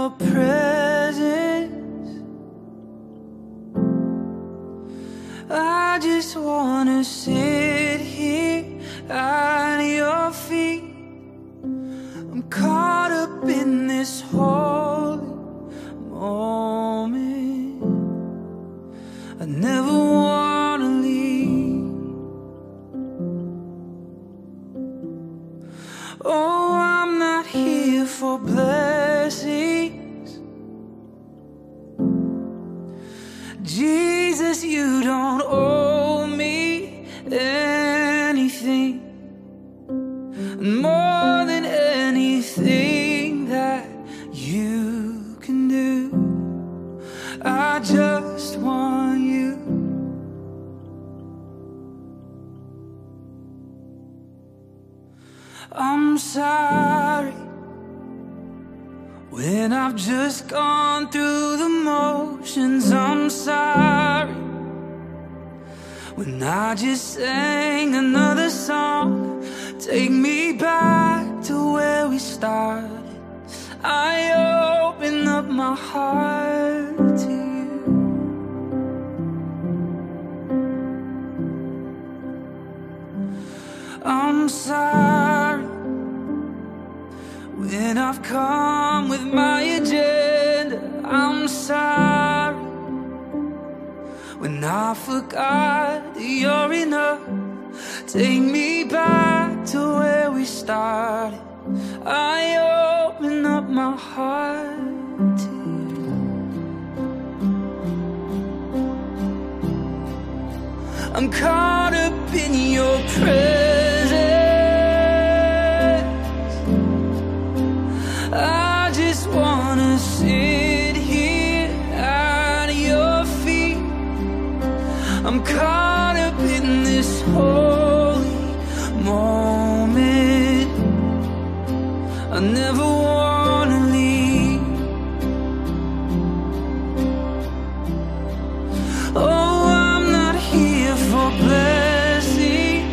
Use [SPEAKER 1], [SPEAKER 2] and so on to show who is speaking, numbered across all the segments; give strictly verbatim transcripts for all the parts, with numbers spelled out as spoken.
[SPEAKER 1] your presence. I just wanna sit here at your feet. I'm caught up in this holy moment. I never wanna leave. Oh, I'm not here for blessings. Jesus, you don't owe me anything. More than anything that you can do, I just want you. I'm sorry when I've just gone through the motions. I'm sorry when I just sang another song. Take me back to where we started. I open up my heart to you. I'm sorry when I've come with my agenda. I'm sorry when I forgot that you're enough. Take me back to where we started. I open up my heart to you. I'm caught up in your presence. I just wanna sit here at your feet. I'm caught up in this holy moment. I never wanna leave. Oh, I'm not here for blessings.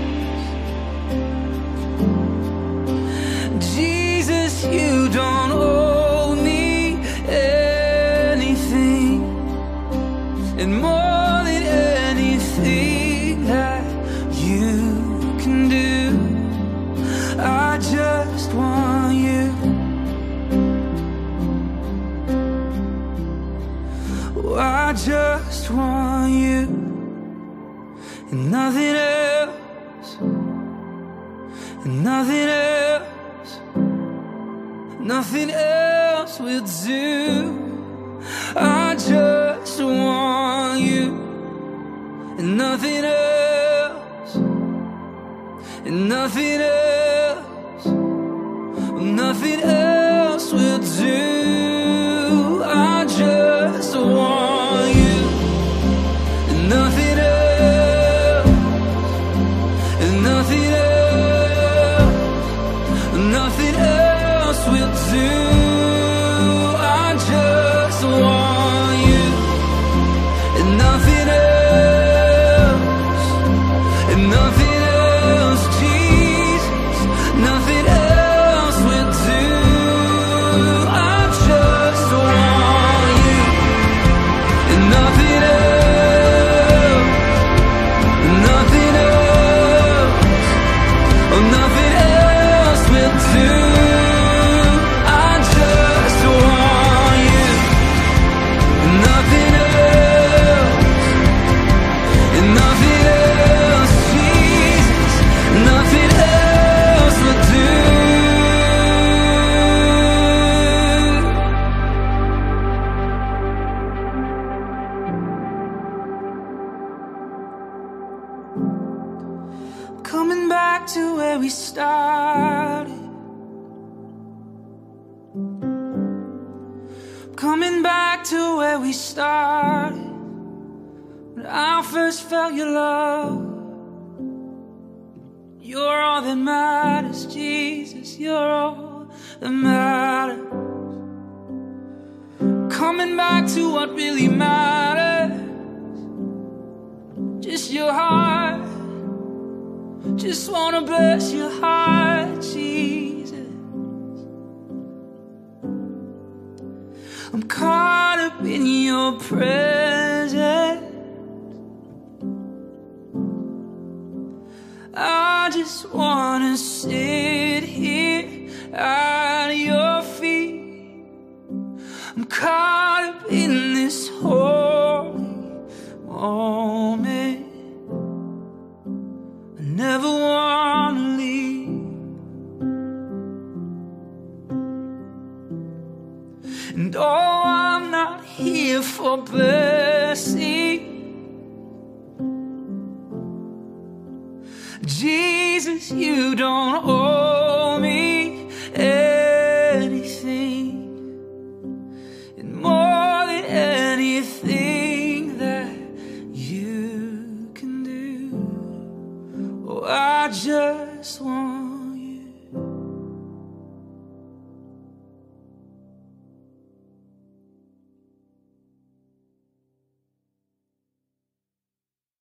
[SPEAKER 1] Jesus, you don't owe me anything. And more than anything that you can do, I just want you. Oh, I just want you and nothing else, and nothing else, nothing else will do. I just want you and nothing else, and nothing else, nothing else will do. I just want you and nothing else, and nothing else, nothing else will do. I just want you and nothing else, and nothing else, Jesus, nothing else will do. I just want you and nothing else, nothing else, oh, nothing else will do. I just want you and nothing else, and nothing else, Jesus, nothing else will do. Coming back to where we started. Coming back to where we started. When I first felt your love. You're all that matters, Jesus. You're all that matters. Coming back to what really matters. Just your heart. Just wanna bless your heart, Jesus. caught up in your presence. I just wanna sit here at your feet. I'm caught up in this holy moment. I never wanna leave. And oh, I'm not here for blessing. Jesus, you don't owe